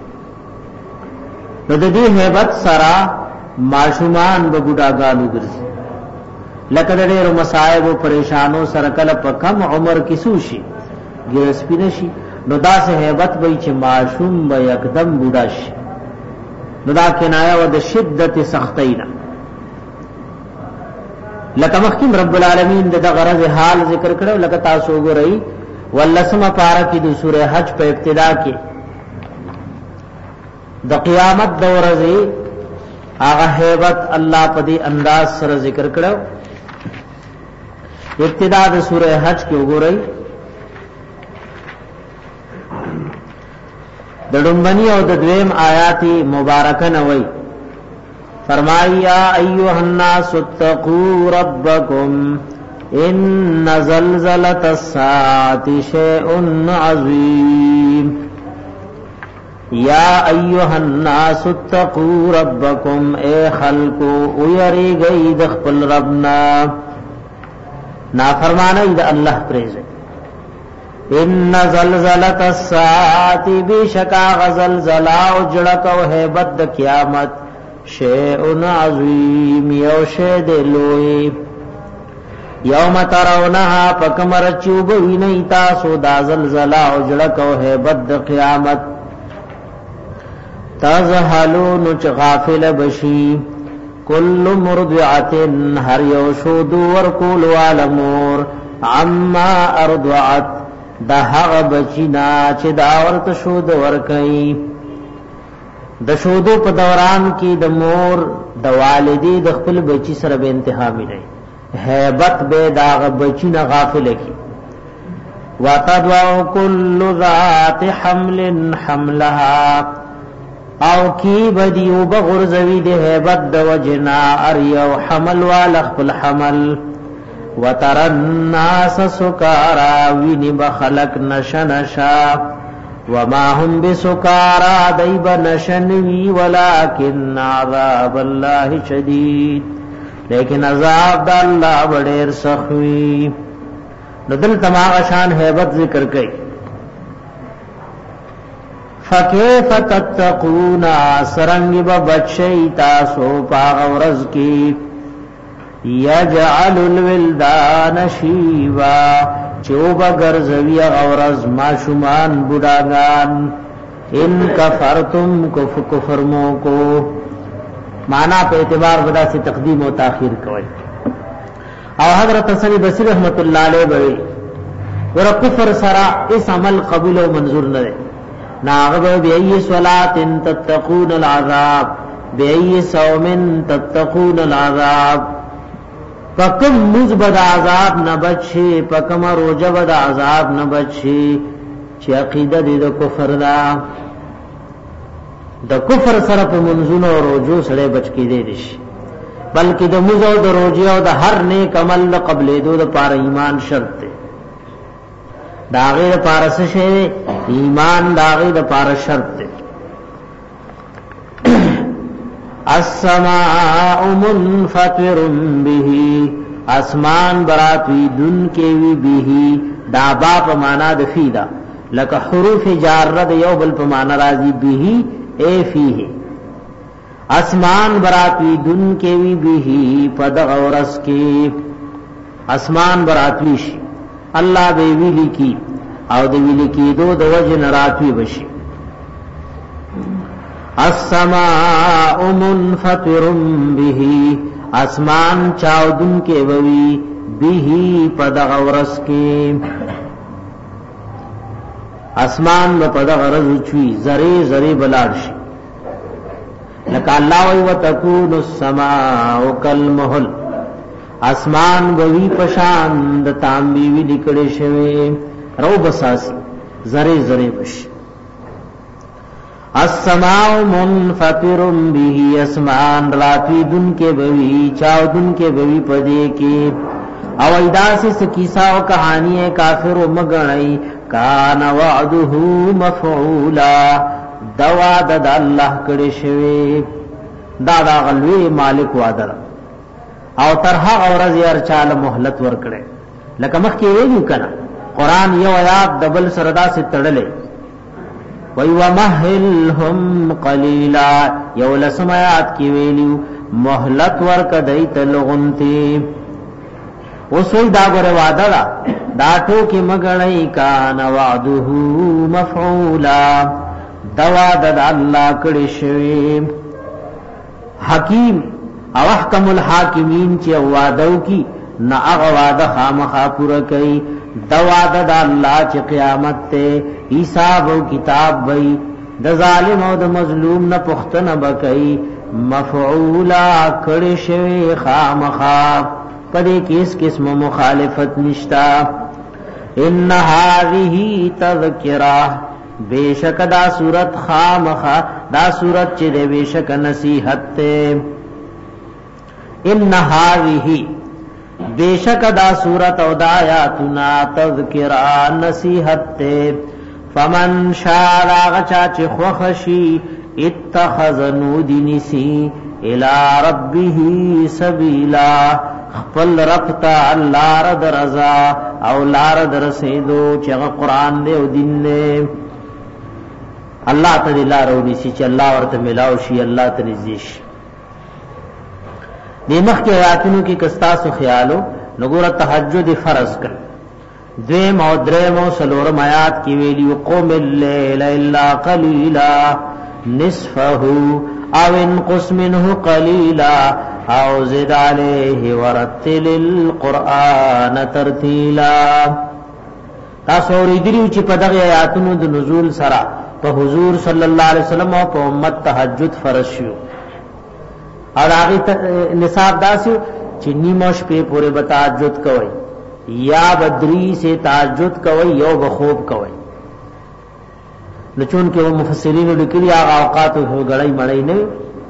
نو د دې hebat سره ماشومان به ګډاګانو ګرځي لکه د ډېر مصائب او پریشانو سره کله په کم عمر کې سوشي ګرسپی نشي نو دا سه hebat وي چې معصوم به یکدم بوډا شي. نو دا کنایه و د شدت سختینا لکه مخکیم رب العالمین د غرض حال ذکر کړو لکه تاسو وګورئ ولسمه پارا کې د سوره حج په ابتدا کې د قیامت د ورځې هغه hebat الله په دې انداز سره ذکر کړو. ابتدا د سوره حج کې وګورئ د ډومبني او د دویم آیات مبارکه نوي فرمایا ایها الناس اتقوا ربکم ان زلزلة الساعة شیء عظیم. یا ایها الناس اتقوا ربکم اے خلقو ویریږئ د خپل ربنا نافرمانی د الله پرېږئ. ان زلزلة الساعة بشکا غزلزلا او جړک او hebat د قیامت شیء عظیم یو شی دی لوی. یوم ترونها پکمر چوب ویني تاسو دا زلزلا او جړک او hebat د قیامت تزهلون چ غافل بشی کل مرضعه هر یو شود ورکول والمور عما ارضعت دا هغه بچینا چې دا ورته شود ورکای. د شودو په دوران کې د مور د والدی د خپل بچی سره به انتها ملي hebat به دا بچینا غافل کی. وتدعو كل ذات حمل حملها او کی بدیو بغرزوی د hebat د وجنا ار یو حمل وال خپل حمل. وتر الناس سکارا ویني بخلق نشنشا وما هم بسکارا دیب نشنوی ولكن عذاب الله شدید لیکن عذاب د الله ډېر سخوی. ندل تمام شان hebat ذکر کړي. فکیف تتقون سرنگ بچی تاسو پاغ ورز کی یجعل الولدان شیبا چوبا گرزوی غورز ماشومان بوداگان ان کفرتم کفرمو کو معنی په اعتبار ودا سے تقدیم و تاخیر کوي. او حضرت حسن بصری رحمت الله علیه وی ور کفر سرا اس عمل قبول و منظور نه ناغب بأي صلاة تتقون العذاب بأي صوم تتقون العذاب پکم مزبد عذاب نبچی پکم روجبد عذاب نبچی چی عقیدہ دی دا کفر دا کفر سره په منځونو او روجو سره بچ کې دی بلکې د مزو د روجو او د هر نیک عمل قبلې دو د پاره ایمان شرط دی دا غیر پارس شه ایمان دا غیر پار شرط دی السماء منفطر به اسمان براتوی دن کې وی به دا با په معنا د فیدا لکه حروف جاره د یو بل په معنا راځي به اے فیه اسمان براتوی دن کې وی به پد اورس کې اسمان براتوی شي الله به ویلی کی او د ویلی کی دو د وجه نراتوی بشي السماء منفطر به اسمان چاودن کې وی به پد اورس کې اسمان په پد غرض چوي زری زری بلاړ شي لکه الله وی وتكون السماء كالمهل اسمان وی پشان د تانبی وی لیکړې شوی رو بساس زری زری بش السماء منفطر به اسمان راتوی دن کې بوي چاو دن کې بوي پدې کې او ایداسه کیسا او کہانی کافر مغنئی کان وعده مفعولا دوا د الله کړي شوی دا غلوی مالک وعده او ترها اورز یار چاله مهلت ور کړي لکه مخ کې ویلو کنه قران یو آیات دبل سردا سے تړلې وی ومهلهم قلیلا یو لسمات کې ویلو مهلت ور کدی تلغنتی وسوی دا غره وعده دا ټوکی مګړی کان وعده مفعولا دوا د الله کړي شوی حکیم او احکم الحاکمین چې وعده کی نه هغه وعده خامخا پوره کوي دوا د الله چې قیامت ته حساب او کتاب وي د ظالم او د مظلوم نه پختنه بکئی مفعولا کړي شوی خامخا پدې کیس قسم مخالفت نشتا ان هذه تذکرہ بیشک دا صورت خامخا دا صورت چې دې بیشک نصیحت ته ان هذه بیشک دا صورت او دا آیاتنا تذکرہ نصیحت ته فمن شاء غچا چې خوخشی اتخذ نودنسی الى ربه سبیلا خپل رفتا الله رد رضا او لار در رسیدو چې قرآن دې او دین دې الله تعالی لار او نسی چې الله ورته ملاو شي الله تعالی زیش دې مخ کې آیاتونو کې کستاسو خیالو نګور تهجد فرض کړ دویم او دریم او سلورم آیات کې ویلی قوم الليل الا قليلا نصفه او انقص منه قليلا او زد عليه ورتل القرآن ترتیلا تاسو ورېدلی چې په دغه آیاتونو د نزول سره په حضور صلی الله علیه وسلم او په امت تهجد فرض شو او هغه نصاب داسو چې نیمه شپې پورې به تهجد کوي یا بدری سے تهجد کوي یو بخوب کوي لچون کې مفسرین لیکلي هغه اوقات هو غړای مړای نه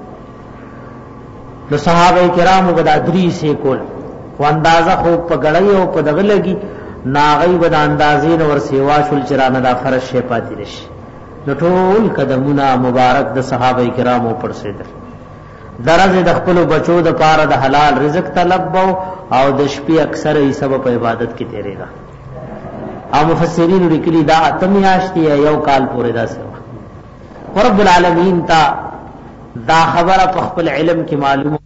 نو صحابه کرامو بد ادری سے کول و اندازه خو په غړای او په دغه لګي ناغي بد اندازې نور سیوا شول چرانه دا فرض شي پاتې نشي نو ټول قدمونه مبارک د صحابه کرامو پر سیدل درجه د خپل بچو د پاره د حلال رزق طلب او د شپې اکثر یې سبب په عبادت کې تیرېږي او مفسرین لیکلي دا اتمیاشتي یو کال پورې دا سوا رب العالمین تا دا خبره په خپل علم کې معلومه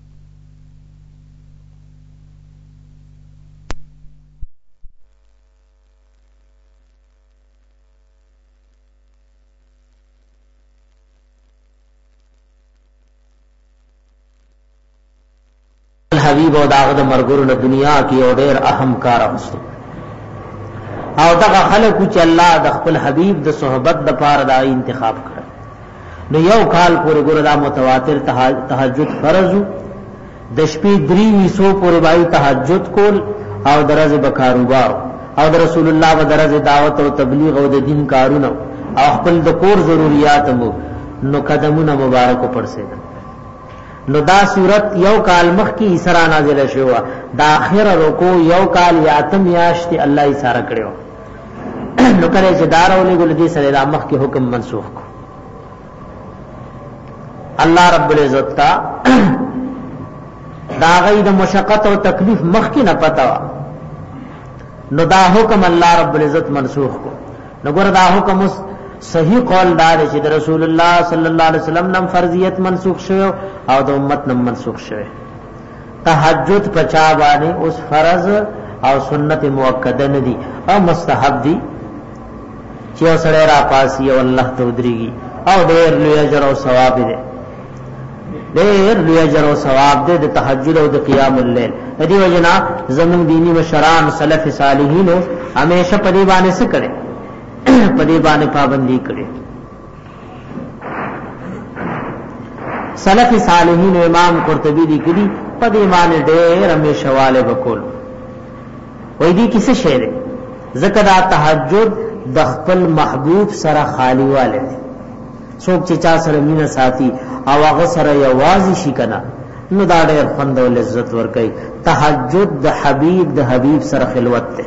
حبیب او داغه د مرګورو د دنیا کې او ډېر اهم کار اوسه او دغه خلکو چې الله د خپل حبیب د صحبت د پاره دا انتخاب کړ نو یو کال پورې ګور دا متواتر تهجد فرض د شپې 3 پورې بای تهجد کول او درځ به کاروبار او د رسول الله و درځ دعوت او تبلیغ او د دین کارونه او خپل د کور ضرورت مو نو قدمونه مبارک پړسه نو دا صورت یو کال مخ کی اسرا نازل شوه دا اخر رکو یو کال یاتم یاشت الله یې سره کړو نو کله چې دارولې ګل دې سره د مخ کی حکم منسوخ کو الله رب العزت تا دا غي د مشقت او تکلیف مخ کی نه پتا نو دا حکم الله رب العزت منسوخ کو نو ګور دا حکم صحیح قول دار چې د رسول الله صلی الله علیه وسلم نم فرضیت منسوخ شوه او د امت نم منسوخ شوه تهجد پچا باندې اوس فرض او سنت مؤکده نه دي او مستحب دي چې سره را پاسي او الله ته ودرېږي او ډېر لوی اجر او ثواب دي ډېر لوی اجر او ثواب دي د تهجد او د قیام الليل دې وجنا زمون دینی مشران سلف صالحین همیشه په دې باندې څه کړي په دې باندې پابندي کړي سلف صالحین امام قرطبی لیکلي په دې باندې ډېر همیشه والے وکول وې دې کیسه شعر ذکر تهجد د خپل محبوب سره خالی والے څوک چې چا سره مینه ساتي او هغه سره یوازې شي کنه نو دا ډېر خوند او لذت ور کوي تهجد د حبیب سره خلوت ده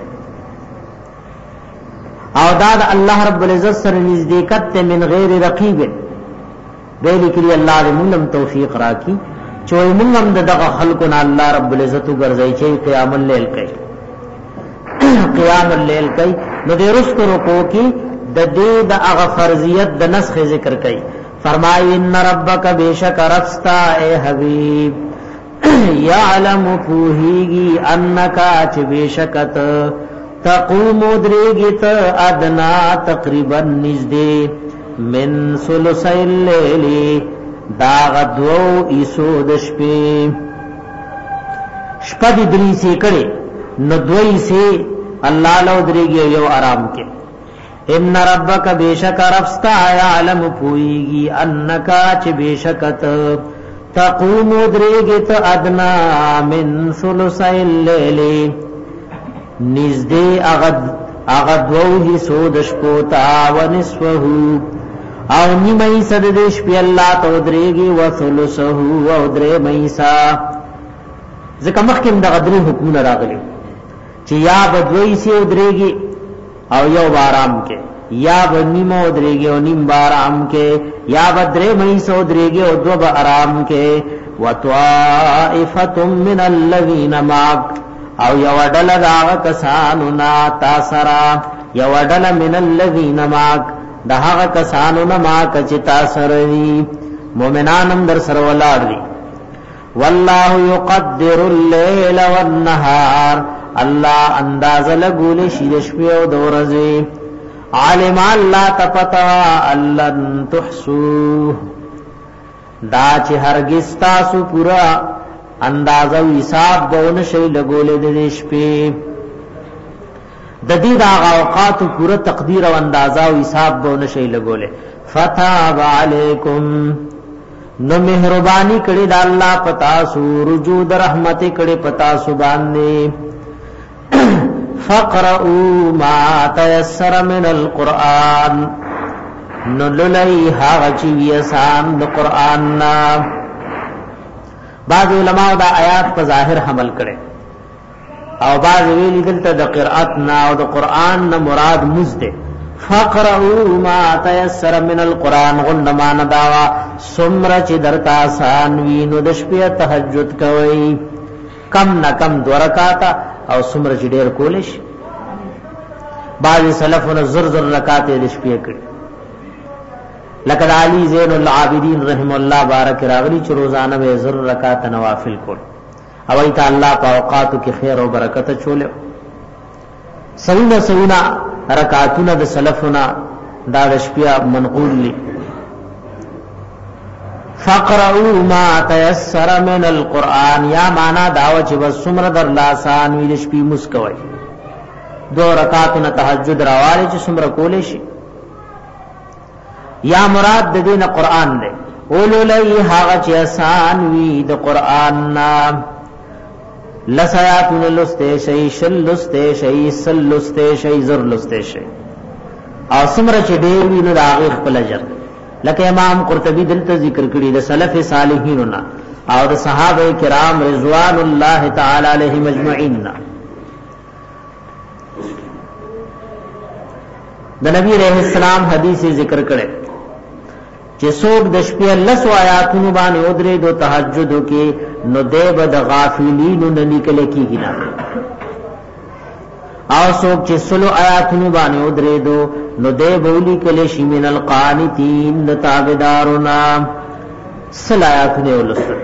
او دا د الله رب العزت سره نزدېکت ته من غیر رقیب ویل کړي الله دې موږ توفیق راکړي چې موږ هم دغه خلقنا الله رب العزت ګرځي چې قیام الليل کوي قیام الليل کوي نو دې رستو رکو کې د دې د هغه فرضیت د نسخ ذکر کوي فرمایي ان ربک بیشک رفستا اے حبیب یعلم فوهیږي انک چې بیشکت تقوم درېږي ته ادنا تقریبا نږدې من ثلث الليل دا غدو ایسو د شپې شپه دې درې سي کړي نو دوی سي الله لو درېږي یو آرام کې ان ربک بیشک رفستا یعلم پویږي انک چې بیشکت تقوم درېږي ته ادنا من ثلث الليل نزدې اغد دوه سو د شپوتا و نصفه او نیمه صد د شپې الله ته درېږي و ثلثه او درې مېسا ځکه مخکې د غدري حکم راغلي چې یا بدوي سي درېږي او یو بارام کې یا بنیمو درېږي او نیم بارام کې یا بدرې مېسو درېږي او دو بارام کې وطائفه من الذين معك او یو ډل دا کسانو نا تاسرا یو ډل من الذين معك دا هغه کسانو نا ما کچ تاسرني مؤمنانم در سره ولاړ دي والله يقدر الليل والنهار الله انداز لګول شي د شپې او د ورځې عالم الله تپتا لن تحسو دا چې هرگز تاسو پورا اندازه او حساب بون شي لګولې د شپې د دې د اوقات پورا تقدیر او اندازه او حساب بون شي لګولې فتاب علیکم نو مهربانی کړي د الله پتا سو رجو د رحمت کړي پتا سو باندې فقرؤوا ما تيسر من القرآن نللی هاغ چی آسان د قرآن نا بعض علماء دا آیات په ظاهر حمل کړي او بعض ویلي دلته د قرأت نا او د قرآن نا مراد مزده فقرؤوا ما تيسر من القرآن غنمان داوا سمر چی درتا آسان وینو د شپې تهجد کوي کم نہ کم 2 رکعات او سمر چې ډېر کولش بعض سلفونو زر رکعات د شپې کړي لکه علی زین العابدین رحم الله بارک راغلی چې روزانه به زر رکعات نوافل کول او ایت الله په اوقاتو کې خیر او برکت چوله سوینا رکعاتونه د سلفنا دا د شپې منقول لی فقرؤوا ما تيسر من القرآن یا معنا داو چې وسمر در لاسان ویل شپې مسکوي 2 رکعاتونه تهجد راواله چې سمر کولې شي یا مراد د دین قرآن دی اولولئی هاغ چی آسان وی د قرآن نام لسیاتون لستے شئی شل لستے شئی سل لستے شئی زر لستے شئی او سمر چی دیوی نو داغیخ پل اجر لکه امام قرطبی دلتا ذکر کری دا سلف صالحیننا او دا صحابہ کرام رضوان اللہ تعالی علیہ مجمعیننا دا نبی علیہ السلام حدیث ذکر کرے چې څوک د شپې لسو آیاتونو باندې ودرې دو تهجد کې نو دیب د غافلین نه نکل کیږي نه او څوک چې سلو آیاتونو باندې ودرې دو نو دیب ولي کله شي من القانتین د تابعدارنا سل آیاتونه ولسل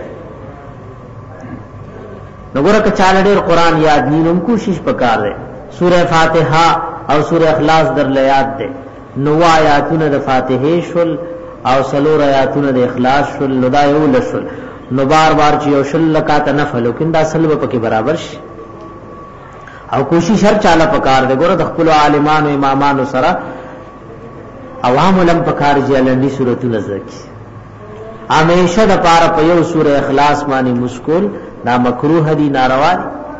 نو ګوره که چاله ډېر قران یاد نیم کوشش وکړ سوره فاتحه او سوره اخلاص در یاد ده نو آیاتونه د فاتحه شول او سلور آیاتونه د اخلاص شل نو دا یو لشل نو بار بار چې یو شل لکات نفل وکیندا سلب پکې برابر شي او کوشش هر چاله پکار دی ګوره د خپل عالمانو امامانو سره عوام لم پکار جي لنډي سورته زکی همیشه د پاره په یو سوره اخلاص باندې مشکل دا مکروه دي ناروا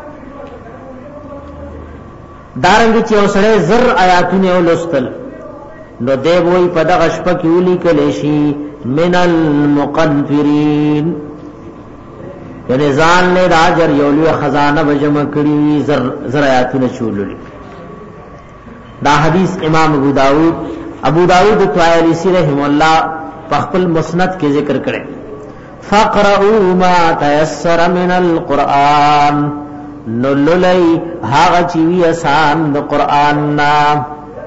دارنګ چې اوسړه زر آیاتونه ولستل نو دیو وی په دغه شپه کې ولي کلی شي من المقنفرین یعنی ځان له راجر یو لوی خزانه بجمع کړی زر آیاتونه چوللی دا حدیث امام ابو داود طیالسی رحم الله په خپل مسند کې ذکر کړي فقرؤوا ما تيسر من القرآن نللی هاغه چې وی آسان د قران نام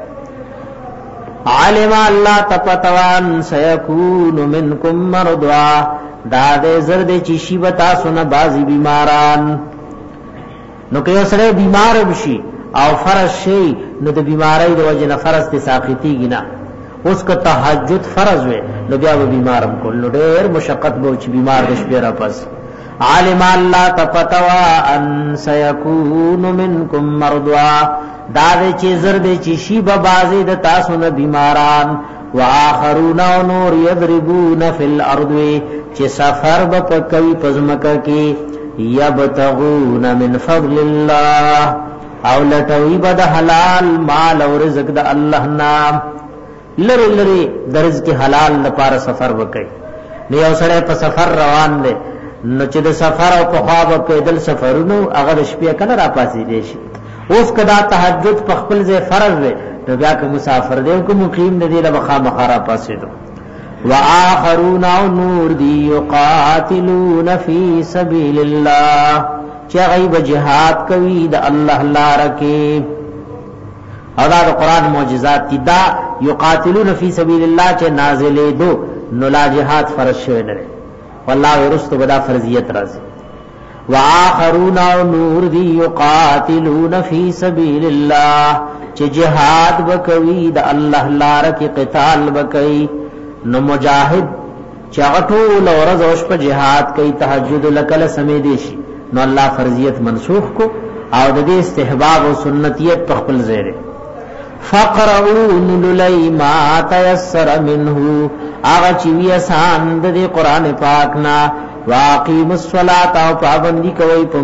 علم الله تپتوان سيكون منكم مرضى دا دې زرد چې شی بتا سن بازي بیماران نو که سره بیمار وشي او فرض شي نو د بیماری د وجه نه فرض ته ساقطيږي نه اوس که تهجد فرض وي نو بیا به بیمارم کول نو ډېر مشقت به چې بیمار د شپې را پس علم الله تپتوا ان سيكون منكم مرضى دا دې چې زرد چې شی به بازي د تاسو نه بیماران واخرون نور يضربون في الارض چې سفر به کوي پزمکه کې يبتغون من فضل الله او لټوي بد حلال مال او رزق د الله نام لری درز کې حلال لپاره سفر وکړي نو یو سره په سفر روان دي نو چې د سفر او په خوا به پیدل سفرونو هغه د شپې کله را پاسې دي شي اوس کدا تهجد په خپل ځای فرض دی نو بیا که مسافر دی او که مقیم دی له مخامخ را پاسې دو واخرون نور دی یقاتلون فی سبیل الله چې غیب جهاد کوي د الله لپاره کې او دا د قران معجزات دي دا یقاتلون فی سبیل الله چې نازلې دو نو لا جهاد فرض شوی نه والله ورستو بدا فرضیت راځي واخرون نور دی یقاتلون فی سبیل الله چې جهاد وکوي د الله لپاره کې قتال وکوي نو مجاهد چاټول ورځ اوس په جهاد کوي تهجد لکل سمې دي شي نو الله فرضیت منسوخ کو او د دې استحباب او سنتیت په خپل ځای فقرؤوا للی ما تيسر منه اغه چې وی آسان د قران پاک نا واقیم الصلاة او پابندی کوي په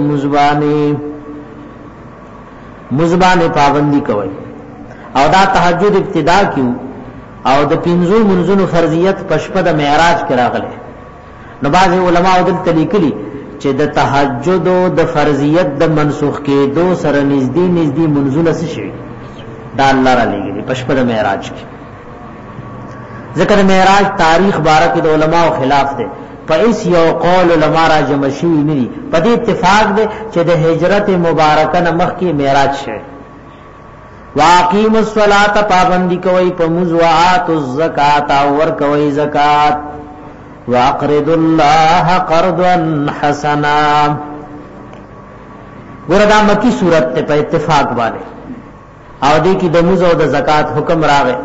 مزبانه پابندی کوي او دا تهجد ابتدا کیو او د پنځو منځونو فرضیت پشپه د معراج کې راغله نو بعض علماء دلته لیکلي چې د تهجد او د فرضیت د منسوخ کېدو سره نږدې منځونه څه شي دا الله را لګي پشپه د معراج کې ذکر معراج تاریخ بارک د علماء خلاف ده پس یو قول علماء را جمع شوی ندي په دې اتفاق ده چې د هجرت مبارکه نمخ کې معراج شه واقیم الصلاة پابندی کوي په مزوعات الزکات او ور کوي زکات واقرض الله قرضا حسنا وردا مکی صورت ته په اتفاق باندې او دې کې د مزو د زکات حکم راغی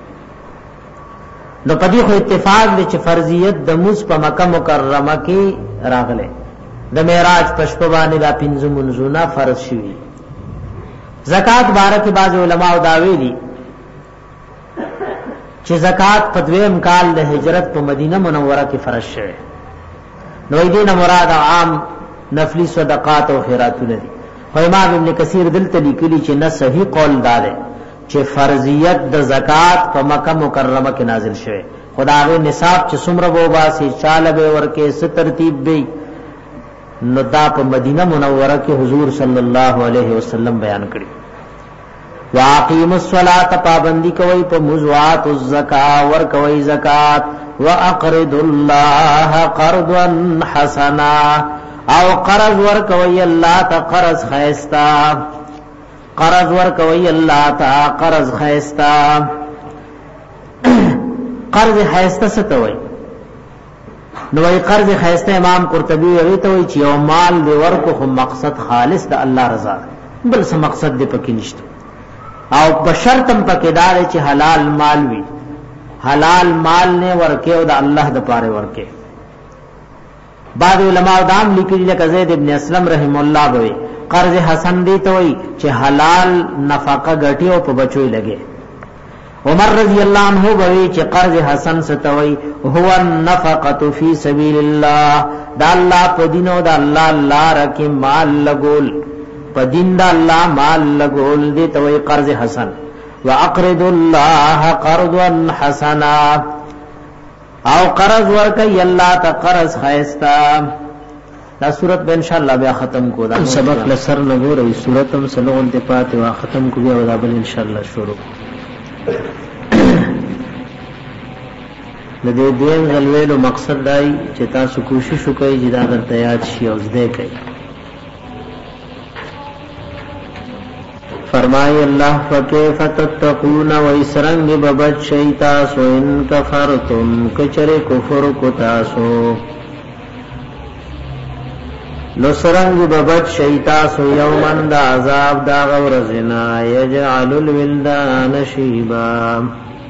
نو پدې خو اتفاق دي چې فرضیت د مز په مکه مکرمه کې راغله د معراج پښپ باندې دا پنځه منځونه فرض شوي زکات بارک بعض علماء داوی دي چې زکات په دویم کال د هجرت په مدینه منوره کې فرض شوه. نو دې مراد عام نفلی صدقات او خیراتونه دي. خو امام ابن کثیر دلته لیکلي چې نه صحیح قول دار چې فرضیت د زکات په مکه مکرمه کې نازل شوه. خدای نصاب چې څومره وو باسي چاله به ورکه ست ترتیب به نو دا په مدینه منوره کې حضور صلی الله علیه وسلم بیان کړی. واقیم الصلاة پابندی کوي په موضوعات الزکات ور کوي زکات واقرض الله قرضا حسنا او قرض ور کوي الله ته قرض خیستا قرض ور کوي الله ته قرض خیستا قرض خیستا څه ته وایي نو وی قرض خیسته امام قرطبی وی ته وی چې یو مال دی ورکو خو مقصد خالص د الله رضا بل څه مقصد دی پکې نشته او بشرتم پکې دار چې حلال مال وي حلال مال نه ورکه او د الله د پاره ورکه. بعض علماء دام لیکلي لکه زید ابن اسلم رحم الله وی قرض حسن دی ته وی چې حلال نفقه غټي او په بچوي لګي. عمر رضی اللہ عنہ بوی چې قرض حسن ستوي هو النفقه فی سبیل الله دا الله په دین او دا الله لار کې مال لګول په دین دا الله مال لګول دي توي قرض حسن. واقرض الله قرضا حسنا او قرض ورکي الله ته قرض خيستا. دا صورت به ان شاء الله بیا ختم کو دا سبق لسر نه ګورې صورت هم سلوون ته پاتې وا ختم کو بیا ودا بل ان شاء الله شروع د دې دین غلویلو مقصد دای چې تاسو کوشش وکړئ چې دا درته یاد شي او زده کړئ. فرمای الله فکیف تتقون ویسرنگ ببچ شیطاسو ان کفرتم کچر کفر کو تاسو لسرنگ ببچ شیطاسو یومن دا عذاب دا غورزنا یجعل الولدان شیبا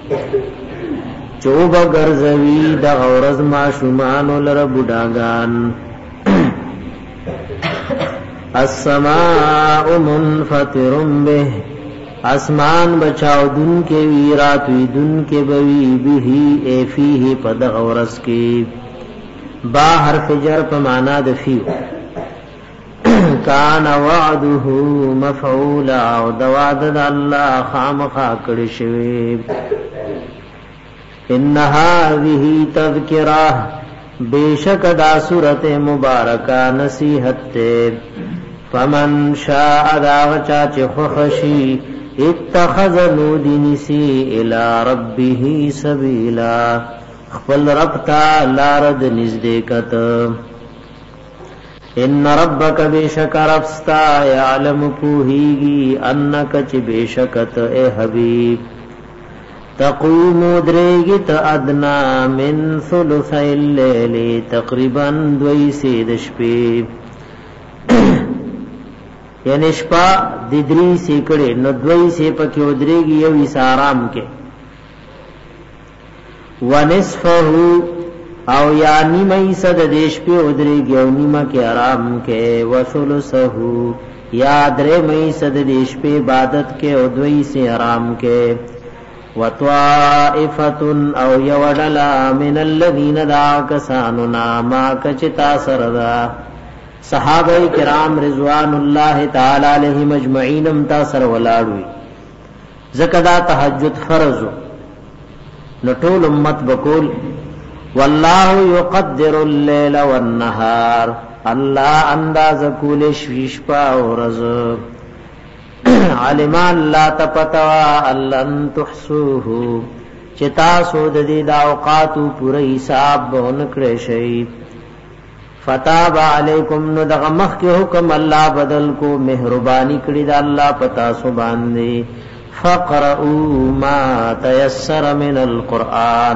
چوب گرزوی دا غورز معشومانو لر بوداگان السماء منفطر به اسمان بچاو دن کے ویرات وی دن کے بوی بہی اے فیہ پد غورز کی با حرف جر پا مانا دفیو کان وعده مفعولا او دواد دا اللہ خامخا کڑشوی ان هذه تذکرہ بیشک دا صورت مبارکہ نصیحت تے فمن شاء دا وچاچ خخشی اتخذ نودنسی الى ربه سبیلا خپل ربتا لارد نزدیکت ان ربک بیشک ربستا یعلم پوہیگی انک چ بیشکت اے حبیب تقوم درگت ادنا من ثلث اللیل تقریبا دوی سید شپی یعنی شپا ددری سیکڑے نو دوی سی پکی ادریگی یو اس آرام کے ونصفہو او یا نیمئی صد دیش پی ادریگی او نیمہ کے آرام کے وثلثہو یا درے مئی صد دیش پی عبادت کے او دوی سی آرام کے وطائفت او یوڑلا من الذین دا کساننا ما کچتا سردا صحابہ کرام رضوان اللہ تعالی علیہم اجمعین امتا سر ولاڑوی زکدا تہجد فرضو نطول امت بکول واللہ یقدر اللیل والنہار اللہ انداز کول شویشپا ورز علمان لا تپتوا اللن تحسوه چتا سود دی دا اوقاتو پوری حساب بونکڑے شئی فتاب علیکم نو دغه مخ کې حکم الله بدل کو مهربانی کړی دا الله پتا سو باندې فقرؤ ما تيسر من القرآن